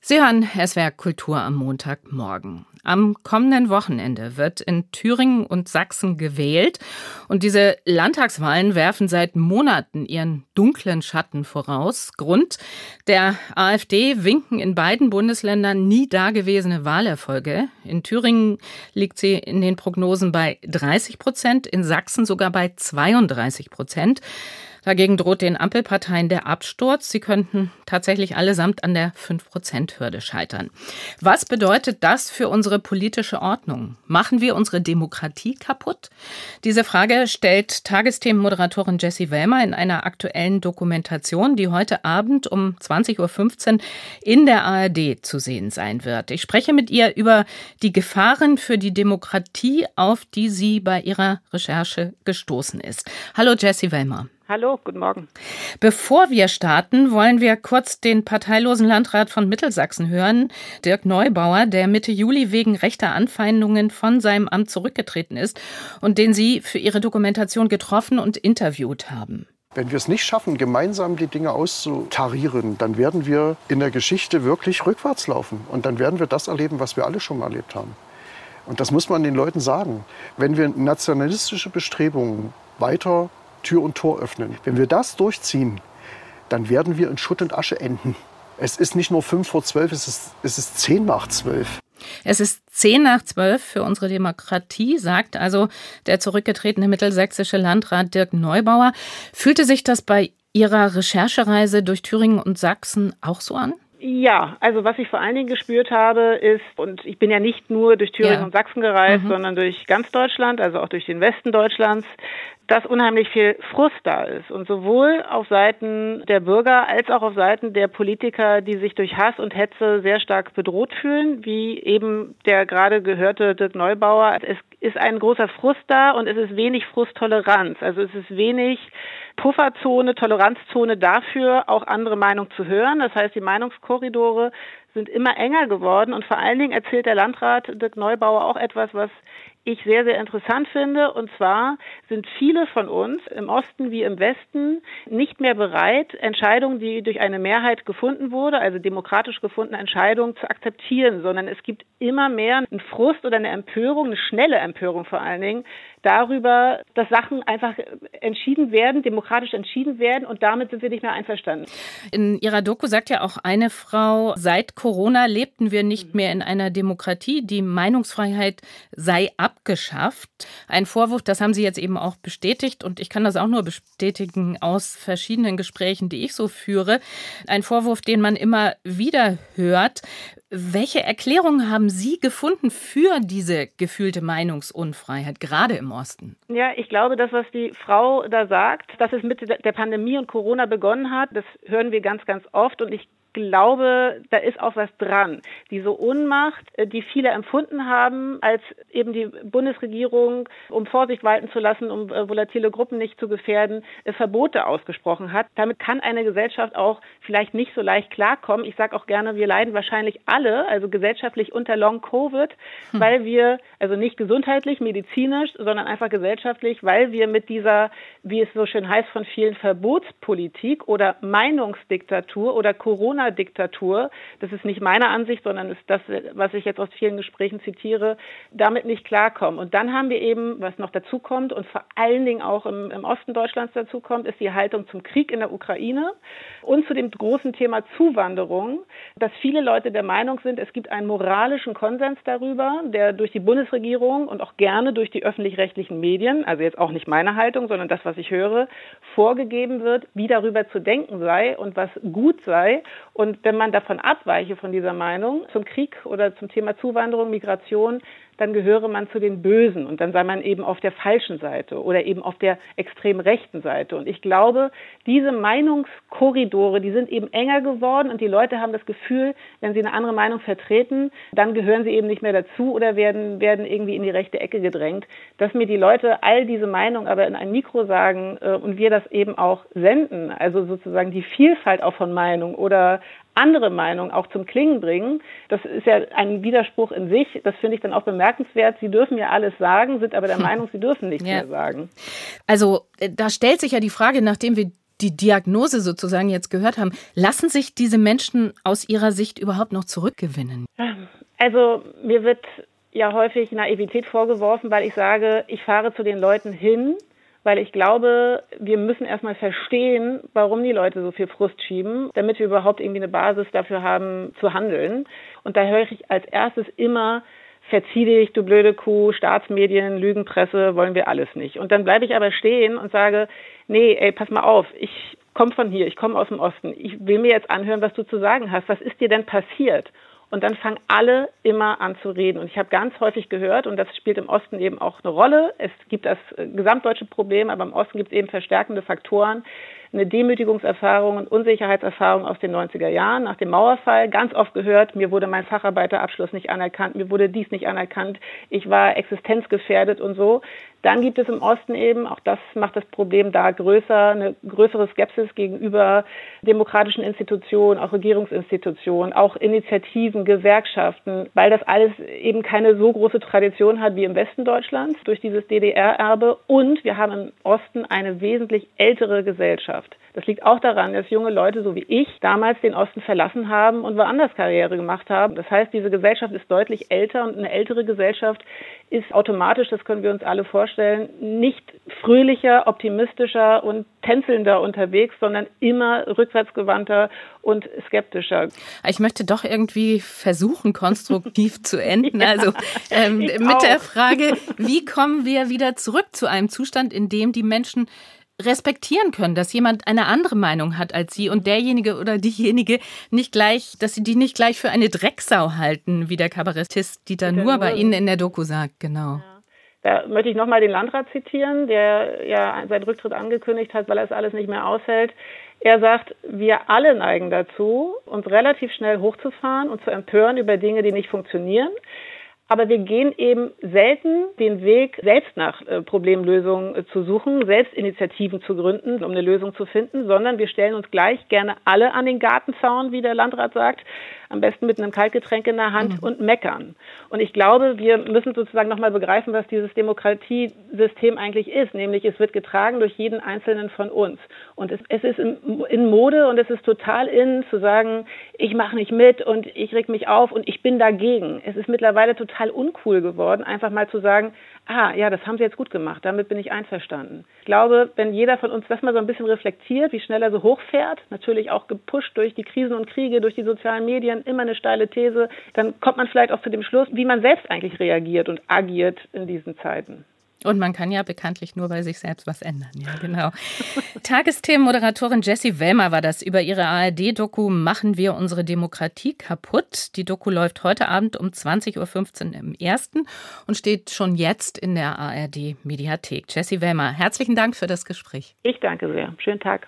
Sie hören SWR Kultur am Montagmorgen. Am kommenden Wochenende wird in Thüringen und Sachsen gewählt. Und diese Landtagswahlen werfen seit Monaten ihren dunklen Schatten voraus. Grund: der AfD winken in beiden Bundesländern nie dagewesene Wahlerfolge. In Thüringen liegt sie in den Prognosen bei 30%, in Sachsen sogar bei 32%. Dagegen droht den Ampelparteien der Absturz. Sie könnten tatsächlich allesamt an der 5%-Hürde scheitern. Was bedeutet das für unsere politische Ordnung? Machen wir unsere Demokratie kaputt? Diese Frage stellt Tagesthemenmoderatorin Jessie Wellmer in einer aktuellen Dokumentation, die heute Abend um 20.15 Uhr in der ARD zu sehen sein wird. Ich spreche mit ihr über die Gefahren für die Demokratie, auf die sie bei ihrer Recherche gestoßen ist. Hallo Jessie Wellmer. Hallo, guten Morgen. Bevor wir starten, wollen wir kurz den parteilosen Landrat von Mittelsachsen hören, Dirk Neubauer, der Mitte Juli wegen rechter Anfeindungen von seinem Amt zurückgetreten ist und den Sie für Ihre Dokumentation getroffen und interviewt haben. Wenn wir es nicht schaffen, gemeinsam die Dinge auszutarieren, dann werden wir in der Geschichte wirklich rückwärts laufen. Und dann werden wir das erleben, was wir alle schon mal erlebt haben. Und das muss man den Leuten sagen. Wenn wir nationalistische Bestrebungen weiter Tür und Tor öffnen. Wenn wir das durchziehen, dann werden wir in Schutt und Asche enden. Es ist nicht nur 11:55, es ist 11:10. Es ist 11:10 für unsere Demokratie, sagt also der zurückgetretene mittelsächsische Landrat Dirk Neubauer. Fühlte sich das bei Ihrer Recherchereise durch Thüringen und Sachsen auch so an? Ja, also was ich vor allen Dingen gespürt habe ist, und ich bin ja nicht nur durch Thüringen und Sachsen gereist, sondern durch ganz Deutschland, also auch durch den Westen Deutschlands, dass unheimlich viel Frust da ist. Und sowohl auf Seiten der Bürger als auch auf Seiten der Politiker, die sich durch Hass und Hetze sehr stark bedroht fühlen, wie eben der gerade gehörte Dirk Neubauer. Es ist ein großer Frust da und es ist wenig Frusttoleranz. Also es ist wenig Pufferzone, Toleranzzone dafür, auch andere Meinung zu hören. Das heißt, die Meinungskorridore sind immer enger geworden und vor allen Dingen erzählt der Landrat Dirk Neubauer auch etwas, was ich sehr, sehr interessant finde. Und zwar sind viele von uns im Osten wie im Westen nicht mehr bereit, Entscheidungen, die durch eine Mehrheit gefunden wurde, also demokratisch gefundene Entscheidungen zu akzeptieren, sondern es gibt immer mehr einen Frust oder eine Empörung, eine schnelle Empörung vor allen Dingen, darüber, dass Sachen einfach entschieden werden, demokratisch entschieden werden und damit sind wir nicht mehr einverstanden. In Ihrer Doku sagt ja auch eine Frau, seit Corona lebten wir nicht mehr in einer Demokratie, die Meinungsfreiheit sei abgeschafft. Ein Vorwurf, das haben Sie jetzt eben auch bestätigt und ich kann das auch nur bestätigen aus verschiedenen Gesprächen, die ich so führe. Ein Vorwurf, den man immer wieder hört. Welche Erklärungen haben Sie gefunden für diese gefühlte Meinungsunfreiheit, gerade im Osten? Ja, ich glaube, das, was die Frau da sagt, dass es mit der Pandemie und Corona begonnen hat, das hören wir ganz, ganz oft und ich glaube, da ist auch was dran. Diese Ohnmacht, die viele empfunden haben, als eben die Bundesregierung, um Vorsicht walten zu lassen, um volatile Gruppen nicht zu gefährden, Verbote ausgesprochen hat. Damit kann eine Gesellschaft auch vielleicht nicht so leicht klarkommen. Ich sage auch gerne, wir leiden wahrscheinlich alle, also gesellschaftlich unter Long-Covid, weil wir, also nicht gesundheitlich, medizinisch, sondern einfach gesellschaftlich, weil wir mit dieser, wie es so schön heißt, von vielen Verbotspolitik oder Meinungsdiktatur oder Corona-Diktatur, das ist nicht meine Ansicht, sondern ist das, was ich jetzt aus vielen Gesprächen zitiere, damit nicht klarkommen. Und dann haben wir eben, was noch dazu kommt und vor allen Dingen auch im Osten Deutschlands dazu kommt, ist die Haltung zum Krieg in der Ukraine und zu dem großen Thema Zuwanderung, dass viele Leute der Meinung sind, es gibt einen moralischen Konsens darüber, der durch die Bundesregierung und auch gerne durch die öffentlich-rechtlichen Medien, also jetzt auch nicht meine Haltung, sondern das, was ich höre, vorgegeben wird, wie darüber zu denken sei und was gut sei. Und wenn man davon abweiche von dieser Meinung zum Krieg oder zum Thema Zuwanderung, Migration, dann gehöre man zu den Bösen und dann sei man eben auf der falschen Seite oder eben auf der extrem rechten Seite. Und ich glaube, diese Meinungskorridore, die sind eben enger geworden und die Leute haben das Gefühl, wenn sie eine andere Meinung vertreten, dann gehören sie eben nicht mehr dazu oder werden irgendwie in die rechte Ecke gedrängt. Dass mir die Leute all diese Meinung aber in ein Mikro sagen und wir das eben auch senden, also sozusagen die Vielfalt auch von Meinung oder andere Meinungen auch zum Klingen bringen. Das ist ja ein Widerspruch in sich. Das finde ich dann auch bemerkenswert. Sie dürfen ja alles sagen, sind aber der Meinung, sie dürfen nichts mehr sagen. Also da stellt sich ja die Frage, nachdem wir die Diagnose sozusagen jetzt gehört haben, lassen sich diese Menschen aus Ihrer Sicht überhaupt noch zurückgewinnen? Also mir wird ja häufig Naivität vorgeworfen, weil ich sage, ich fahre zu den Leuten hin, weil ich glaube, wir müssen erstmal verstehen, warum die Leute so viel Frust schieben, damit wir überhaupt irgendwie eine Basis dafür haben, zu handeln. Und da höre ich als erstes immer, verzieh dich, du blöde Kuh, Staatsmedien, Lügenpresse, wollen wir alles nicht. Und dann bleibe ich aber stehen und sage, nee, ey, pass mal auf, ich komme von hier, ich komme aus dem Osten, ich will mir jetzt anhören, was du zu sagen hast. Was ist dir denn passiert? Und dann fangen alle immer an zu reden. Und ich habe ganz häufig gehört, und das spielt im Osten eben auch eine Rolle, es gibt das gesamtdeutsche Problem, aber im Osten gibt es eben verstärkende Faktoren, eine Demütigungserfahrung und Unsicherheitserfahrung aus den 90er Jahren, nach dem Mauerfall, ganz oft gehört, mir wurde mein Facharbeiterabschluss nicht anerkannt, mir wurde dies nicht anerkannt, ich war existenzgefährdet und so. Dann gibt es im Osten eben, auch das macht das Problem da größer, eine größere Skepsis gegenüber demokratischen Institutionen, auch Regierungsinstitutionen, auch Initiativen, Gewerkschaften, weil das alles eben keine so große Tradition hat wie im Westen Deutschlands durch dieses DDR-Erbe. Und wir haben im Osten eine wesentlich ältere Gesellschaft. Das liegt auch daran, dass junge Leute, so wie ich, damals den Osten verlassen haben und woanders Karriere gemacht haben. Das heißt, diese Gesellschaft ist deutlich älter und eine ältere Gesellschaft ist automatisch, das können wir uns alle vorstellen, nicht fröhlicher, optimistischer und tänzelnder unterwegs, sondern immer rückwärtsgewandter und skeptischer. Ich möchte doch irgendwie versuchen, konstruktiv zu enden. Also mit der Frage, wie kommen wir wieder zurück zu einem Zustand, in dem die Menschen respektieren können, dass jemand eine andere Meinung hat als sie und derjenige oder diejenige nicht gleich, dass sie die nicht gleich für eine Drecksau halten, wie der Kabarettist Dieter Nuhr bei Ihnen in der Doku sagt. Genau. Ja. Da möchte ich nochmal den Landrat zitieren, der ja seinen Rücktritt angekündigt hat, weil er es alles nicht mehr aushält. Er sagt, wir alle neigen dazu, uns relativ schnell hochzufahren und zu empören über Dinge, die nicht funktionieren. Aber wir gehen eben selten den Weg, selbst nach Problemlösungen zu suchen, selbst Initiativen zu gründen, um eine Lösung zu finden, sondern wir stellen uns gleich gerne alle an den Gartenzaun, wie der Landrat sagt, am besten mit einem Kaltgetränk in der Hand und meckern. Und ich glaube, wir müssen sozusagen nochmal begreifen, was dieses Demokratiesystem eigentlich ist, nämlich es wird getragen durch jeden Einzelnen von uns. Und es ist in Mode und es ist total in zu sagen, ich mache nicht mit und ich reg mich auf und ich bin dagegen. Es ist mittlerweile total uncool geworden, einfach mal zu sagen, ja, das haben sie jetzt gut gemacht, damit bin ich einverstanden. Ich glaube, wenn jeder von uns das mal so ein bisschen reflektiert, wie schnell er so hochfährt, natürlich auch gepusht durch die Krisen und Kriege, durch die sozialen Medien, immer eine steile These, dann kommt man vielleicht auch zu dem Schluss, wie man selbst eigentlich reagiert und agiert in diesen Zeiten. Und man kann ja bekanntlich nur bei sich selbst was ändern. Ja, genau. Tagesthemenmoderatorin Jessie Wellmer war das über ihre ARD-Doku Machen wir unsere Demokratie kaputt. Die Doku läuft heute Abend um 20.15 Uhr im Ersten und steht schon jetzt in der ARD-Mediathek. Jessie Wellmer, herzlichen Dank für das Gespräch. Ich danke sehr. Schönen Tag.